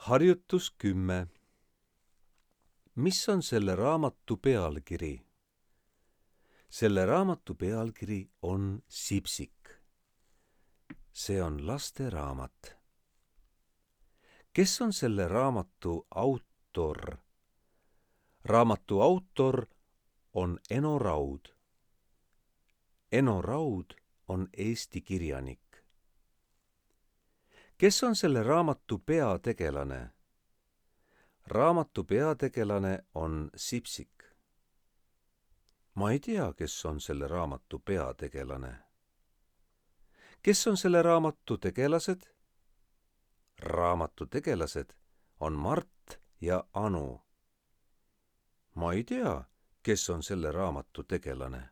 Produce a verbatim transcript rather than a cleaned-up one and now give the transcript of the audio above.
Harjutus kümme. Mis on selle raamatu pealkiri? Selle raamatu pealkiri on Sipsik. See on lasteraamat. Kes on selle raamatu autor? Raamatu autor on Eno Raud. Eno Raud on eesti kirjanik. Kes on selle raamatu peategelane? Raamatu peategelane on Sipsik. Ma ei tea, kes on selle raamatu peategelane. Kes on selle raamatu tegelased? Raamatu tegelased on Mart ja Anu. Ma ei tea, kes on selle raamatu tegelane.